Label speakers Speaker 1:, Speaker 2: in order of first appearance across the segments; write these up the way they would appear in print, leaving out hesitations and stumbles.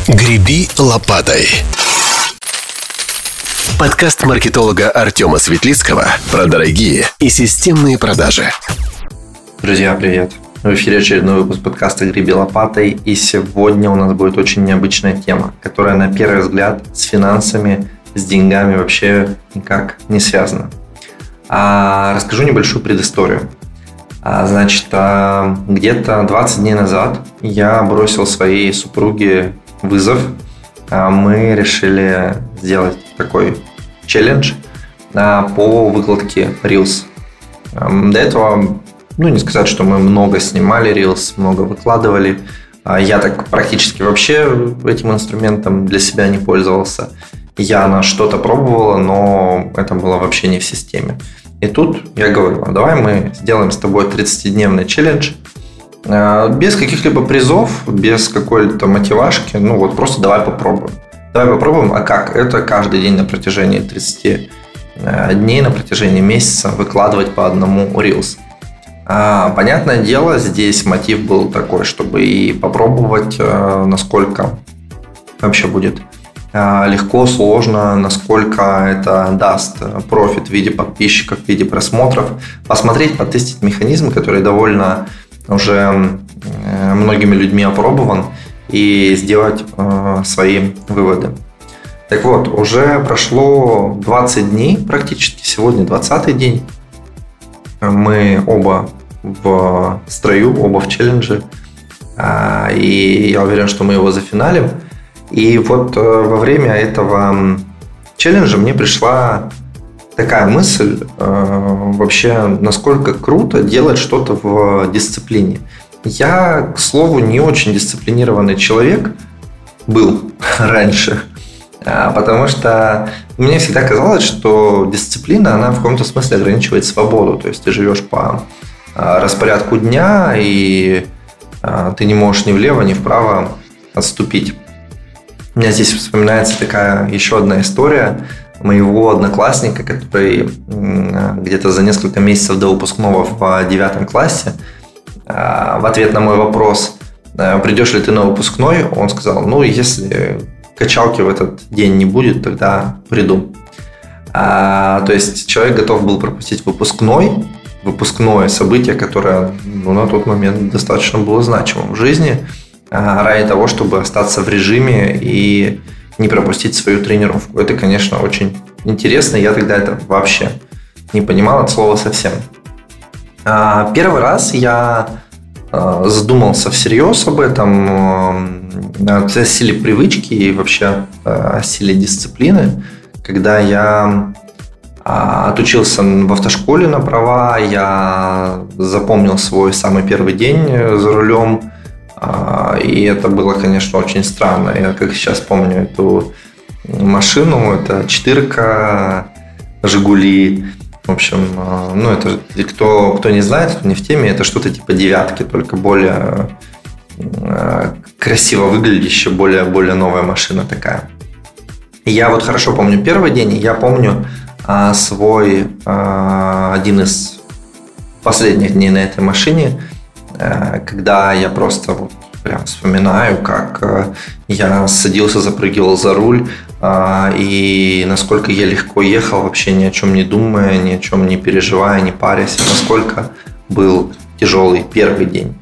Speaker 1: «Греби лопатой». Подкаст маркетолога Артема Светлицкого про дорогие и системные продажи.
Speaker 2: Друзья, привет! В эфире очередной выпуск подкаста «Греби лопатой». И сегодня у нас будет очень необычная тема, которая на первый взгляд с финансами, с деньгами вообще никак не связана. Расскажу небольшую предысторию. Значит, где-то 20 дней назад я бросил своей супруге вызов. Мы решили сделать такой челлендж по выкладке Reels. До этого, не сказать, что мы много снимали Reels, много выкладывали. Я так практически вообще этим инструментом для себя не пользовался. Я на что-то пробовала, но это было вообще не в системе. И тут я говорю, давай мы сделаем с тобой 30-дневный челлендж без каких-либо призов, без какой-то мотивашки. Просто давай попробуем. Давай попробуем, а как? Это каждый день на протяжении 30 дней, на протяжении месяца выкладывать по одному Reels. Понятное дело, здесь мотив был такой, чтобы и попробовать, насколько вообще будет легко, сложно, насколько это даст профит в виде подписчиков, в виде просмотров, посмотреть, потестить механизм, который довольно уже многими людьми опробован, и сделать свои выводы. Так вот, уже прошло 20 дней практически, сегодня 20-й день. Мы оба в строю, оба в челлендже, и я уверен, что мы его зафиналим. И вот во время этого челленджа мне пришла такая мысль, вообще, насколько круто делать что-то в дисциплине. Я, к слову, не очень дисциплинированный человек был раньше, потому что мне всегда казалось, что дисциплина, она в каком-то смысле ограничивает свободу. То есть ты живешь по распорядку дня, и ты не можешь ни влево, ни вправо отступить. У меня здесь вспоминается такая еще одна история моего одноклассника, который где-то за несколько месяцев до выпускного в 9 классе в ответ на мой вопрос, придешь ли ты на выпускной, он сказал, если качалки в этот день не будет, тогда приду. То есть человек готов был пропустить выпускное событие, которое на тот момент достаточно было значимым в жизни, ради того, чтобы остаться в режиме и не пропустить свою тренировку. Это, конечно, очень интересно. Я тогда это вообще не понимал от слова совсем. Первый раз я задумался всерьез об этом, о силе привычки и вообще о силе дисциплины, когда я отучился в автошколе на права, я запомнил свой самый первый день за рулем. И это было, конечно, очень странно. Я как сейчас помню эту машину, это 4-ка, Жигули. В общем, это кто не знает, кто не в теме, это что-то типа 9-ки, только более красиво выглядящая, более новая машина такая. И я хорошо помню первый день, и я помню свой один из последних дней на этой машине, когда я просто прям вспоминаю, как я садился, запрыгивал за руль, и насколько я легко ехал, вообще ни о чем не думая, ни о чем не переживая, не парясь, насколько был тяжелый первый день.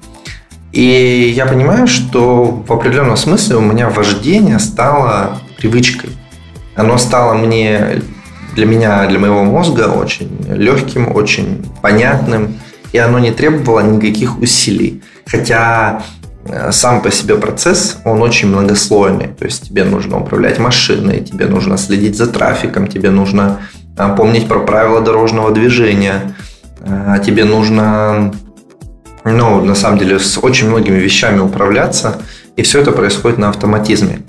Speaker 2: И я понимаю, что в определенном смысле у меня вождение стало привычкой. Оно стало для моего мозга очень легким, очень понятным, и оно не требовало никаких усилий. Хотя сам по себе процесс, он очень многослойный. То есть тебе нужно управлять машиной, тебе нужно следить за трафиком, тебе нужно помнить про правила дорожного движения, тебе нужно, на самом деле, с очень многими вещами управляться, и все это происходит на автоматизме.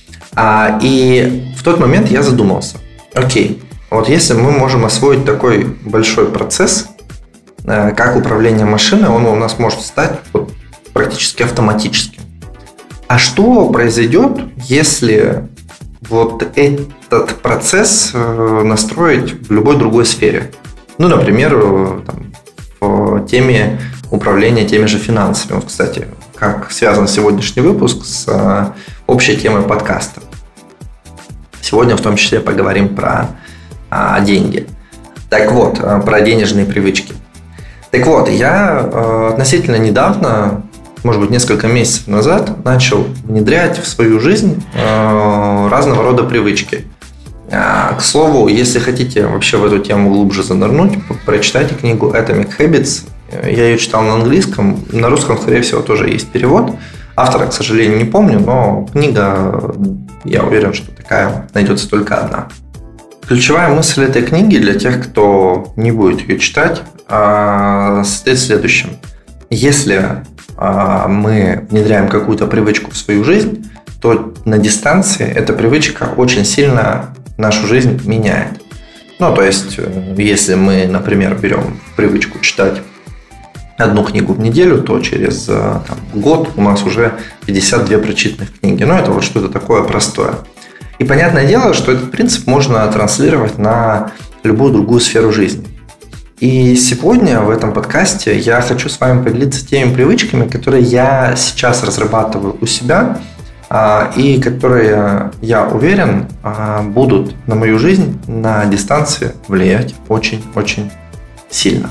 Speaker 2: И в тот момент я задумался, окей, если мы можем освоить такой большой процесс, как управление машиной, он у нас может стать практически автоматическим. А что произойдет, если этот процесс настроить в любой другой сфере? Например, в теме управления теми же финансами. Кстати, как связан сегодняшний выпуск с общей темы подкаста. Сегодня в том числе поговорим про деньги. Так вот, про денежные привычки. Так вот, я относительно недавно, может быть, несколько месяцев назад, начал внедрять в свою жизнь разного рода привычки. К слову, если хотите вообще в эту тему глубже занырнуть, прочитайте книгу Atomic Habits. Я ее читал на английском, на русском, скорее всего, тоже есть перевод. Автора, к сожалению, не помню, но книга, я уверен, что такая найдется только одна. Ключевая мысль этой книги для тех, кто не будет ее читать, состоит в следующем. Если мы внедряем какую-то привычку в свою жизнь, то на дистанции эта привычка очень сильно нашу жизнь меняет. То есть, если мы, например, берем привычку читать одну книгу в неделю, то через год у нас уже 52 прочитанных книги. Это вот что-то такое простое. И понятное дело, что этот принцип можно транслировать на любую другую сферу жизни. И сегодня в этом подкасте я хочу с вами поделиться теми привычками, которые я сейчас разрабатываю у себя и которые, я уверен, будут на мою жизнь на дистанции влиять очень-очень сильно.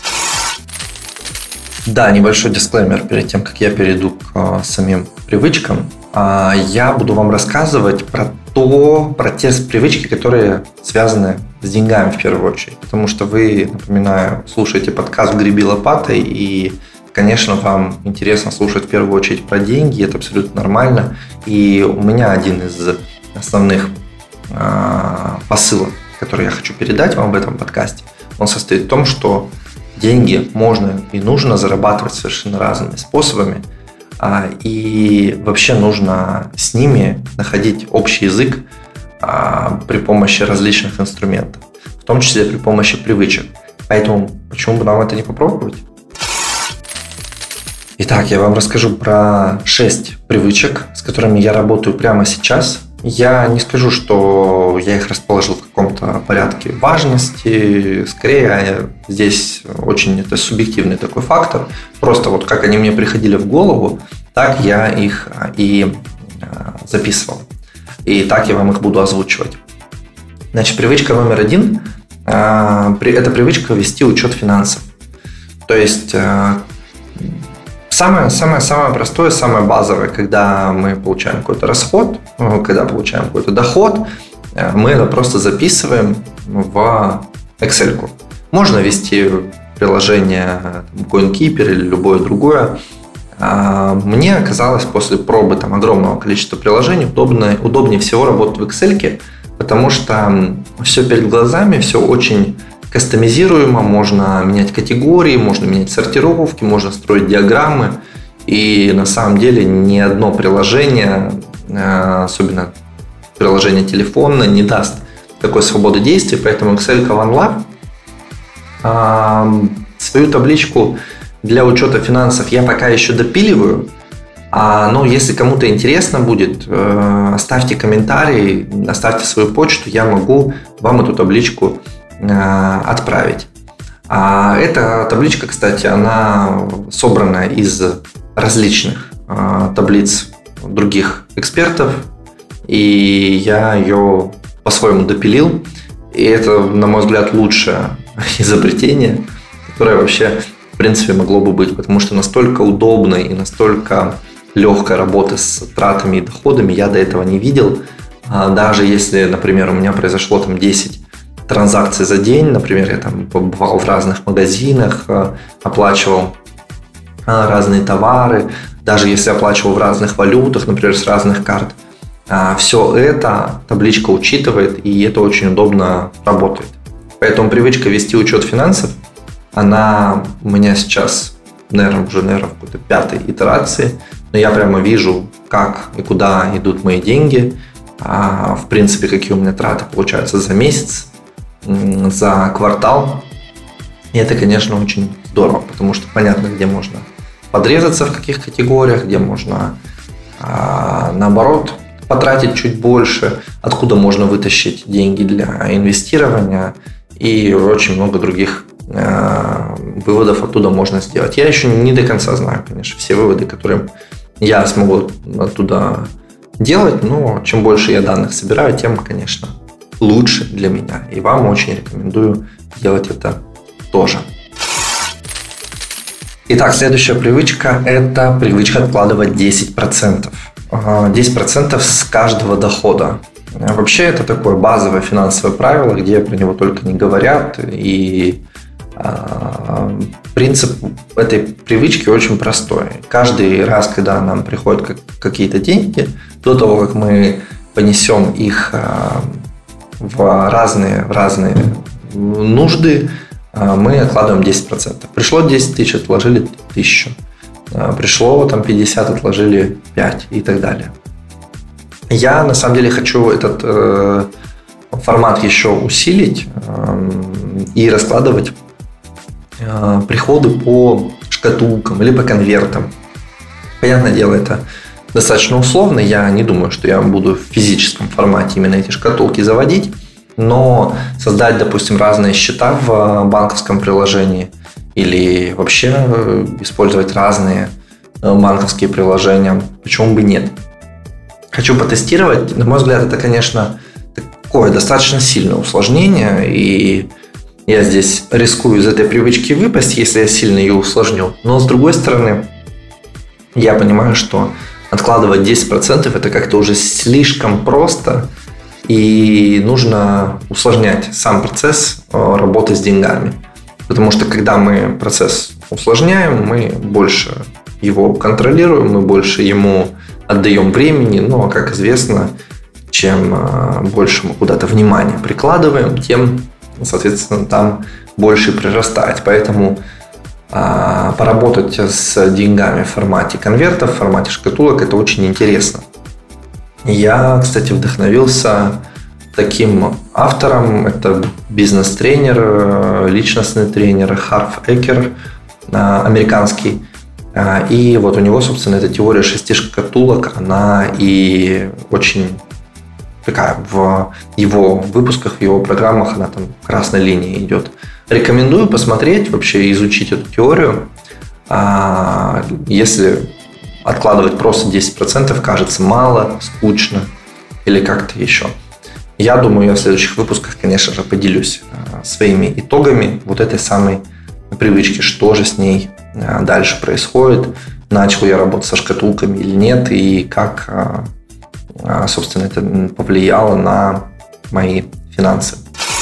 Speaker 2: Да, небольшой дисклеймер перед тем, как я перейду к самим привычкам. Я буду вам рассказывать про те привычки, которые связаны с деньгами в первую очередь. Потому что вы, напоминаю, слушаете подкаст «Греби лопатой», и, конечно, вам интересно слушать в первую очередь про деньги, это абсолютно нормально. И у меня один из основных посылов, который я хочу передать вам в этом подкасте, он состоит в том, что деньги можно и нужно зарабатывать совершенно разными способами, и вообще нужно с ними находить общий язык при помощи различных инструментов, в том числе при помощи привычек. Поэтому почему бы нам это не попробовать? Итак, я вам расскажу про 6 привычек, с которыми я работаю прямо сейчас. Я не скажу, что я их расположил в каком-то порядке важности. Скорее, здесь очень это субъективный такой фактор. Просто вот как они мне приходили в голову, так я их и записывал. И так я вам их буду озвучивать. Значит, привычка номер 1 – это привычка вести учет финансов. То есть самое простое, самое базовое, когда мы получаем какой-то расход, когда получаем какой-то доход, мы это просто записываем в Excel-ку. Можно ввести приложение CoinKeeper или любое другое. Мне оказалось после пробы огромного количества приложений удобнее всего работать в Excel-ке, потому что все перед глазами, все очень кастомизируемо, можно менять категории, можно менять сортировки, можно строить диаграммы. И на самом деле ни одно приложение, особенно приложение телефонное, не даст такой свободы действий. Поэтому Excel One Lab свою табличку для учета финансов я пока еще допиливаю. Но если кому-то интересно будет, оставьте комментарий, оставьте свою почту, я могу вам эту табличку отправить. Эта табличка, кстати, она собрана из различных таблиц других экспертов, и я ее по-своему допилил. И это, на мой взгляд, лучшее изобретение, которое вообще, в принципе, могло бы быть, потому что настолько удобной и настолько легкой работы с тратами и доходами я до этого не видел. Даже если, например, у меня произошло 10 транзакций за день, например, я побывал в разных магазинах, оплачивал разные товары, даже если оплачивал в разных валютах, например, с разных карт, все это табличка учитывает, и это очень удобно работает. Поэтому привычка вести учет финансов, она у меня сейчас, наверное, уже в какой-то 5-й итерации, но я прямо вижу, как и куда идут мои деньги, в принципе, какие у меня траты получаются за месяц, за квартал. И это, конечно, очень здорово, потому что понятно, где можно подрезаться в каких категориях, где можно, наоборот, потратить чуть больше, откуда можно вытащить деньги для инвестирования, и очень много других выводов оттуда можно сделать. Я еще не до конца знаю, конечно, все выводы, которые я смогу оттуда делать, но чем больше я данных собираю, тем, конечно, лучше для меня. И вам очень рекомендую делать это тоже. Итак, следующая привычка – это привычка откладывать 10%. 10% с каждого дохода. Вообще это такое базовое финансовое правило, где про него только не говорят. И принцип этой привычки очень простой. Каждый раз, когда нам приходят какие-то деньги, до того, как мы понесем их в разные нужды, мы откладываем 10%. Пришло 10 тысяч, отложили 1000. Пришло 50, отложили 5 и так далее. Я на самом деле хочу этот формат еще усилить и раскладывать приходы по шкатулкам или по конвертам. Понятное дело, это достаточно условно. Я не думаю, что я буду в физическом формате именно эти шкатулки заводить. Но создать, допустим, разные счета в банковском приложении или вообще использовать разные банковские приложения, почему бы нет? Хочу потестировать. На мой взгляд, это, конечно, такое достаточно сильное усложнение, и я здесь рискую из этой привычки выпасть, если я сильно ее усложню. Но, с другой стороны, я понимаю, что откладывать 10% это как-то уже слишком просто, и нужно усложнять сам процесс работы с деньгами. Потому что когда мы процесс усложняем, мы больше его контролируем, мы больше ему отдаем времени. Но, как известно, чем больше мы куда-то внимания прикладываем, тем, соответственно, там больше прирастает. Поэтому поработать с деньгами в формате конвертов, в формате шкатулок – это очень интересно. Я, кстати, вдохновился таким автором. Это бизнес-тренер, личностный тренер Харв Экер, американский. И вот у него, собственно, эта теория 6 шкатулок, она и очень такая в его выпусках, в его программах, она там красной линией идет. Рекомендую посмотреть, вообще изучить эту теорию. Если откладывать просто 10% кажется мало, скучно или как-то еще. Я думаю, я в следующих выпусках, конечно же, поделюсь своими итогами вот этой самой привычки, что же с ней дальше происходит, начал я работать со шкатулками или нет, и как, собственно, это повлияло на мои финансы.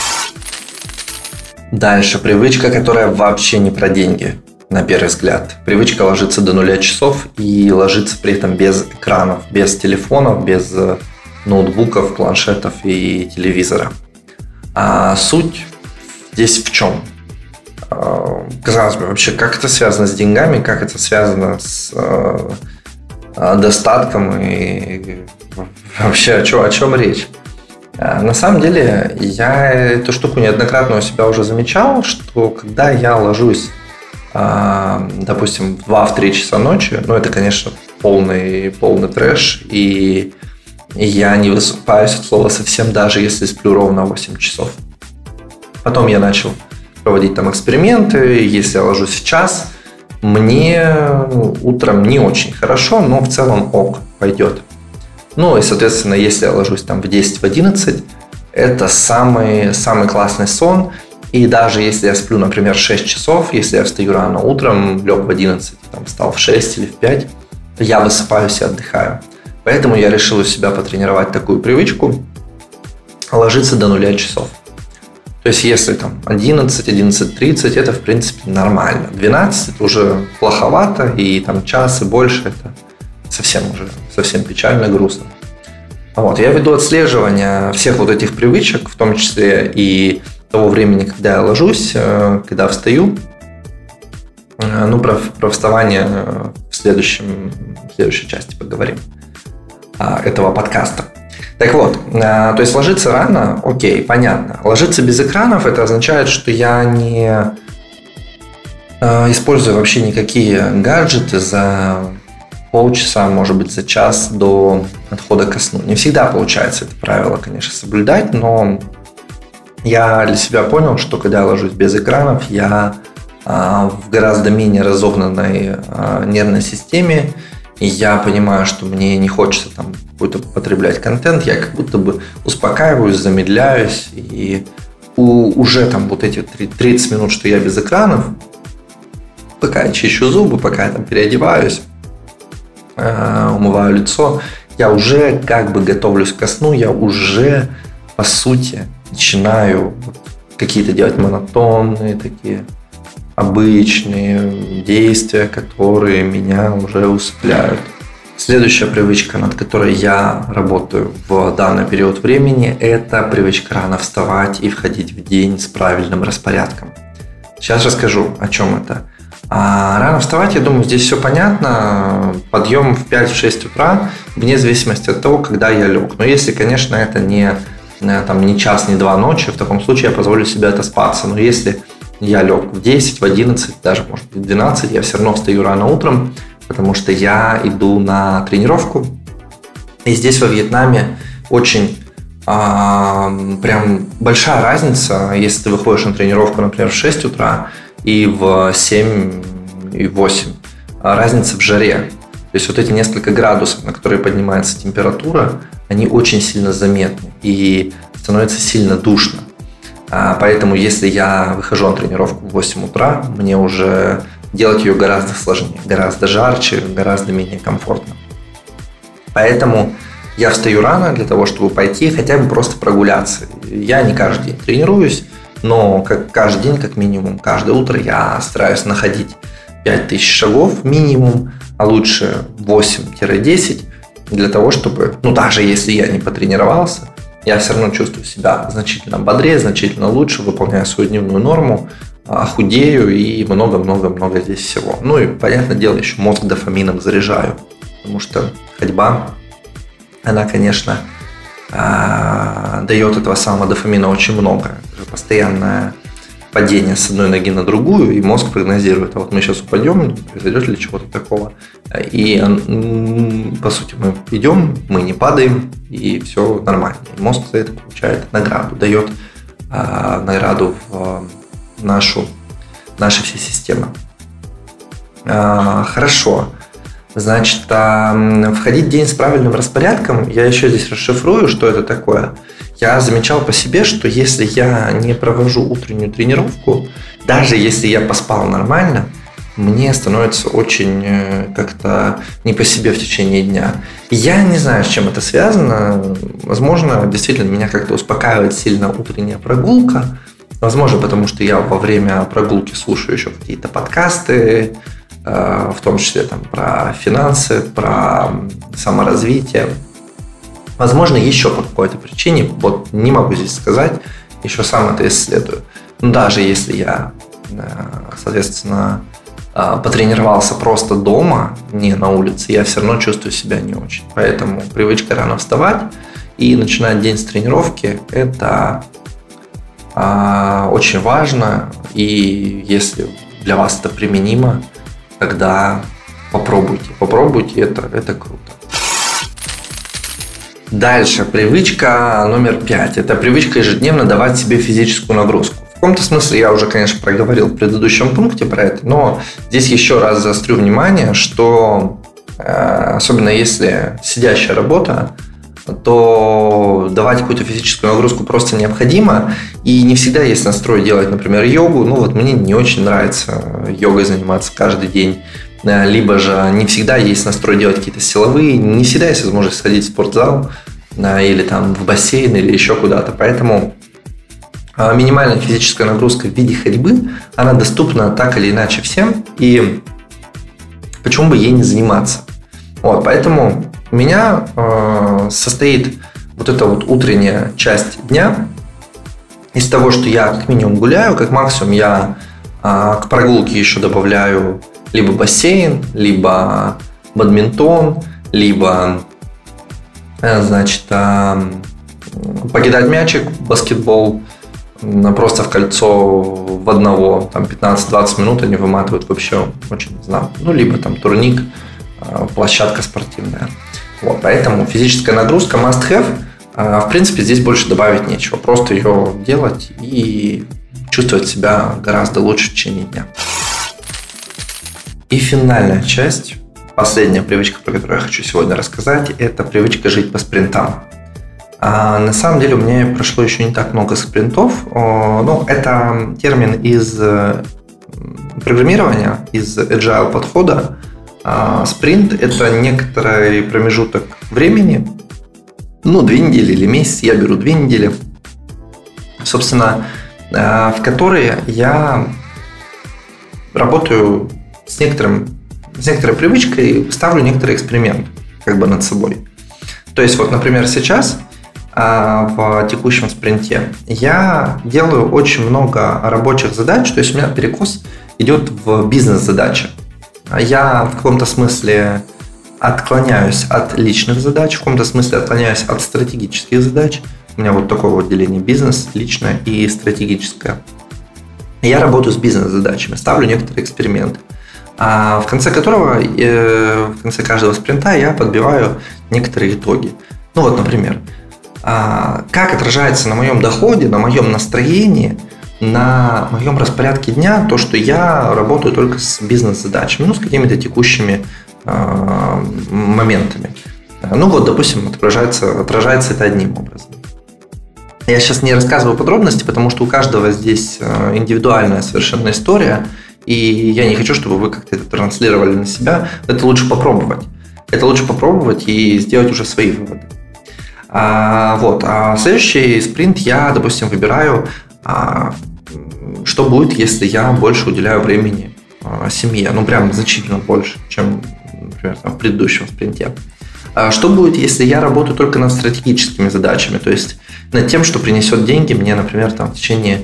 Speaker 2: Дальше привычка, которая вообще не про деньги. На первый взгляд. Привычка ложиться до 0 часов и ложиться при этом без экранов, без телефонов, без ноутбуков, планшетов и телевизора. А суть здесь в чем? Казалось бы, вообще, как это связано с деньгами, как это связано с достатком и вообще о чем речь? На самом деле, я эту штуку неоднократно у себя уже замечал, что когда я ложусь допустим, в 2-3 часа ночи, это, конечно, полный трэш, и я не высыпаюсь от слова совсем, даже если сплю ровно 8 часов. Потом я начал проводить там эксперименты, если я ложусь в час, мне утром не очень хорошо, но в целом ок, пойдет. И, соответственно, если я ложусь там в 10-11, это самый классный сон. И даже если я сплю, например, 6 часов, если я встаю рано утром, лег в 11, встал в 6 или в 5, я высыпаюсь и отдыхаю. Поэтому я решил у себя потренировать такую привычку – ложиться до 0 часов. То есть, если 11, 11:30, это, в принципе, нормально. 12 – это уже плоховато, и час и больше – это совсем печально, грустно. Я веду отслеживание всех вот этих привычек, в том числе и того времени, когда я ложусь, когда встаю. Про вставание в следующей части поговорим этого подкаста. Так вот, то есть ложиться рано, окей, понятно. Ложиться без экранов, это означает, что я не использую вообще никакие гаджеты за полчаса, может быть, за час до отхода ко сну. Не всегда получается это правило, конечно, соблюдать, но я для себя понял, что когда я ложусь без экранов, я в гораздо менее разогнанной нервной системе, и я понимаю, что мне не хочется там какой-то потреблять контент, я как будто бы успокаиваюсь, замедляюсь, и уже там вот эти 30 минут, что я без экранов, пока я чищу зубы, пока я там переодеваюсь, умываю лицо, я уже как бы готовлюсь ко сну, я уже, по сути, начинаю какие-то делать монотонные такие обычные действия, которые меня уже усыпляют. Следующая привычка, над которой я работаю в данный период времени, это привычка рано вставать и входить в день с правильным распорядком. Сейчас расскажу, о чем это. Рано вставать, я думаю, здесь все понятно. Подъем в 5-6 утра, вне зависимости от того, когда я лег. Но если, конечно, это не час, не 2 ночи, в таком случае я позволю себе отоспаться. Но если я лег в 10, в 11, даже, может быть, в 12, я все равно встаю рано утром, потому что я иду на тренировку. И здесь во Вьетнаме очень прям большая разница, если ты выходишь на тренировку, например, в 6 утра и в 7 и 8. Разница в жаре. То есть вот эти несколько градусов, на которые поднимается температура, они очень сильно заметны и становится сильно душно. Поэтому если я выхожу на тренировку в 8 утра, мне уже делать ее гораздо сложнее, гораздо жарче, гораздо менее комфортно. Поэтому я встаю рано для того, чтобы пойти хотя бы просто прогуляться. Я не каждый день тренируюсь, но каждый день, как минимум, каждое утро я стараюсь находить 5000 шагов минимум, а лучше 8-10, для того, чтобы, даже если я не потренировался, я все равно чувствую себя значительно бодрее, значительно лучше, выполняю свою дневную норму, худею и много-много-много здесь всего. И, понятное дело, еще мозг дофамином заряжаю, потому что ходьба, она, конечно, дает этого самого дофамина очень много. Это постоянное падение с одной ноги на другую, и мозг прогнозирует, а вот мы сейчас упадем, произойдет ли чего-то такого. И, по сути, мы идем, мы не падаем, и все нормально. И мозг за это получает награду, дает награду в наши все системы. Хорошо. Значит, входить в день с правильным распорядком, я еще здесь расшифрую, что это такое. Я замечал по себе, что если я не провожу утреннюю тренировку, даже если я поспал нормально, мне становится очень как-то не по себе в течение дня. Я не знаю, с чем это связано. Возможно, действительно, меня как-то успокаивает сильно утренняя прогулка. Возможно, потому что я во время прогулки слушаю еще какие-то подкасты, в том числе про финансы, про саморазвитие. Возможно, еще по какой-то причине, не могу здесь сказать, еще сам это исследую. Но даже если я, соответственно, потренировался просто дома, не на улице, я все равно чувствую себя не очень. Поэтому привычка рано вставать и начинать день с тренировки – это очень важно. И если для вас это применимо, тогда попробуйте, это круто. Дальше, привычка номер 5. Это привычка ежедневно давать себе физическую нагрузку. В каком-то смысле я уже, конечно, проговорил в предыдущем пункте про это, но здесь еще раз заострю внимание, что особенно если сидящая работа, то давать какую-то физическую нагрузку просто необходимо. И не всегда есть настрой делать, например, йогу. Мне не очень нравится йогой заниматься каждый день. Либо же не всегда есть настрой делать какие-то силовые. Не всегда есть возможность сходить в спортзал или в бассейн или еще куда-то. Поэтому минимальная физическая нагрузка в виде ходьбы, она доступна так или иначе всем. И почему бы ей не заниматься? Поэтому у меня состоит эта утренняя часть дня из того, что я как минимум гуляю, как максимум я к прогулке еще добавляю либо бассейн, либо бадминтон, либо покидать мячик, баскетбол, просто в кольцо в одного, 15-20 минут они выматывают вообще очень, не знаю, либо турник, площадка спортивная. Поэтому физическая нагрузка must have. В принципе, здесь больше добавить нечего. Просто ее делать и чувствовать себя гораздо лучше в течение дня. И финальная часть последняя привычка, про которую я хочу сегодня рассказать, это привычка жить по спринтам. На самом деле у меня прошло еще не так много спринтов. Это термин из программирования, из agile подхода. Спринт – это некоторый промежуток времени, 2 недели или месяц, я беру 2 недели, собственно, в которые я работаю с некоторой привычкой, ставлю некоторый эксперимент над собой. То есть, например, сейчас в текущем спринте я делаю очень много рабочих задач, то есть у меня перекос идет в бизнес-задачи. Я в каком-то смысле отклоняюсь от личных задач, в каком-то смысле отклоняюсь от стратегических задач. У меня такое деление: бизнес, личное и стратегическое. Я работаю с бизнес-задачами, ставлю некоторые эксперименты, в конце каждого спринта я подбиваю некоторые итоги. Например, как отражается на моем доходе, на моем настроении, на моем распорядке дня то, что я работаю только с бизнес-задачами, с какими-то текущими моментами. Допустим, отражается это одним образом. Я сейчас не рассказываю подробности, потому что у каждого здесь индивидуальная совершенно история, и я не хочу, чтобы вы как-то это транслировали на себя. Это лучше попробовать. И сделать уже свои выводы. А следующий спринт я, допустим, выбираю, что будет, если я больше уделяю времени семье. Прям значительно больше, чем, например, в предыдущем спринте. Что будет, если я работаю только над стратегическими задачами, то есть над тем, что принесет деньги мне, например, в течение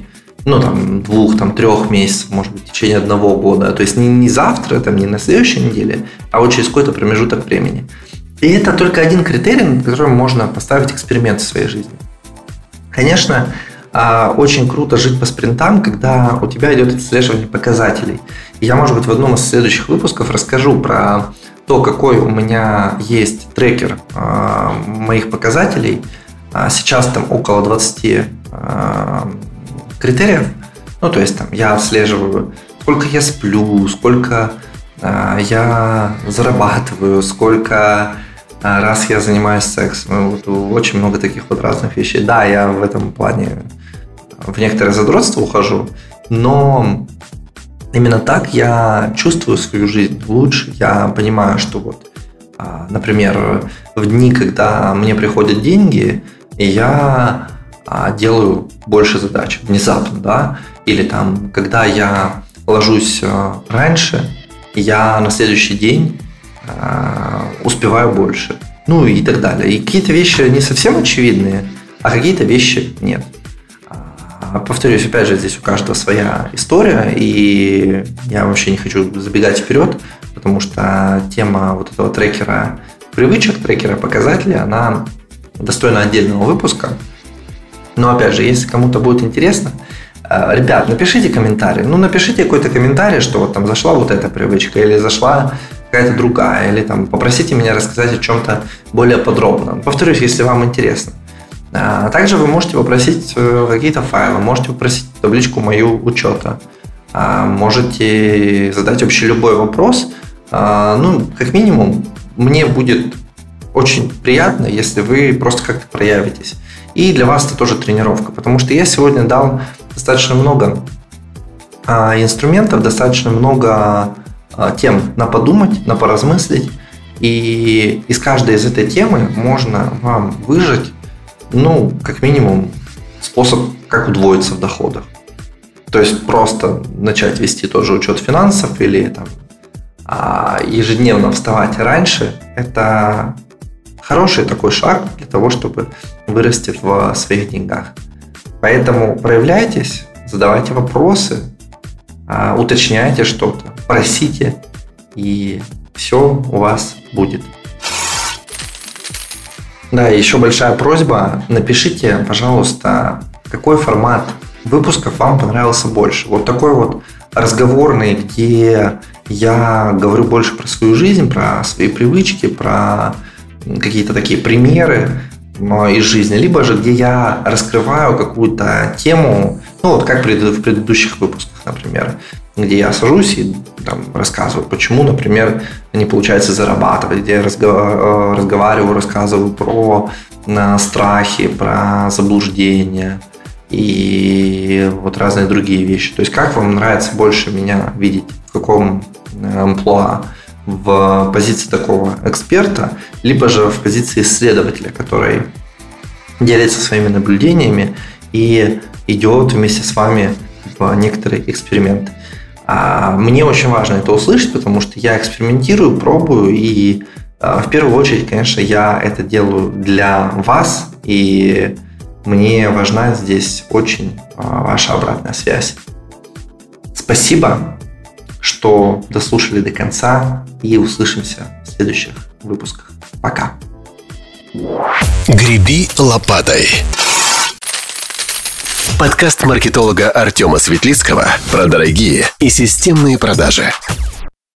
Speaker 2: 2-3 месяцев, может быть, в течение 1 года. То есть не завтра, не на следующей неделе, а через какой-то промежуток времени. И это только один критерий, над которым можно поставить эксперимент в своей жизни. Конечно, очень круто жить по спринтам, когда у тебя идет отслеживание показателей. И я, может быть, в одном из следующих выпусков расскажу про то, какой у меня есть трекер моих показателей. Сейчас там около 20 критериев. То есть я отслеживаю, сколько я сплю, сколько я зарабатываю, сколько раз я занимаюсь сексом. Очень много таких разных вещей. Да, я в этом плане в некоторое задротство ухожу, но именно так я чувствую свою жизнь лучше. Я понимаю, что например, в дни, когда мне приходят деньги, я делаю больше задач внезапно, да, или когда я ложусь раньше, я на следующий день успеваю больше, и так далее. И какие-то вещи не совсем очевидные, а какие-то вещи нет. Повторюсь, опять же, здесь у каждого своя история, и я вообще не хочу забегать вперед, потому что тема этого трекера привычек, трекера показателей, она достойна отдельного выпуска. Но опять же, если кому-то будет интересно, ребят, напишите комментарий. Напишите какой-то комментарий, что зашла эта привычка, или зашла какая-то другая, или попросите меня рассказать о чем-то более подробно. Повторюсь, если вам интересно. Также вы можете попросить какие-то файлы, можете попросить табличку мою учета, можете задать вообще любой вопрос. Как минимум, мне будет очень приятно, если вы просто как-то проявитесь. И для вас это тоже тренировка, потому что я сегодня дал достаточно много инструментов, достаточно много тем на подумать, на поразмыслить. И из каждой из этой темы можно вам выжать, как минимум, способ, как удвоиться в доходах. То есть просто начать вести тоже учет финансов или ежедневно вставать раньше – это хороший такой шаг для того, чтобы вырасти в своих деньгах. Поэтому проявляйтесь, задавайте вопросы, уточняйте что-то, просите, и все у вас будет. Да, еще большая просьба, напишите, пожалуйста, какой формат выпусков вам понравился больше. Такой разговорный, где я говорю больше про свою жизнь, про свои привычки, про какие-то такие примеры из жизни, либо же где я раскрываю какую-то тему, как в предыдущих выпусках, например. где я сажусь и там рассказываю, почему, например, не получается зарабатывать, где я разговариваю, рассказываю про страхи, про заблуждения и вот разные другие вещи. То есть как вам нравится больше меня видеть, в каком амплуа? В позиции такого эксперта, либо же в позиции исследователя, который делится своими наблюдениями и идет вместе с вами в некоторые эксперименты. Мне очень важно это услышать, потому что я экспериментирую, пробую, и в первую очередь, конечно, я это делаю для вас, и мне важна здесь очень ваша обратная связь. Спасибо, что дослушали до конца, и услышимся в следующих выпусках. Пока.
Speaker 1: Греби лопатой. Подкаст маркетолога Артема Светлицкого про дорогие и системные продажи.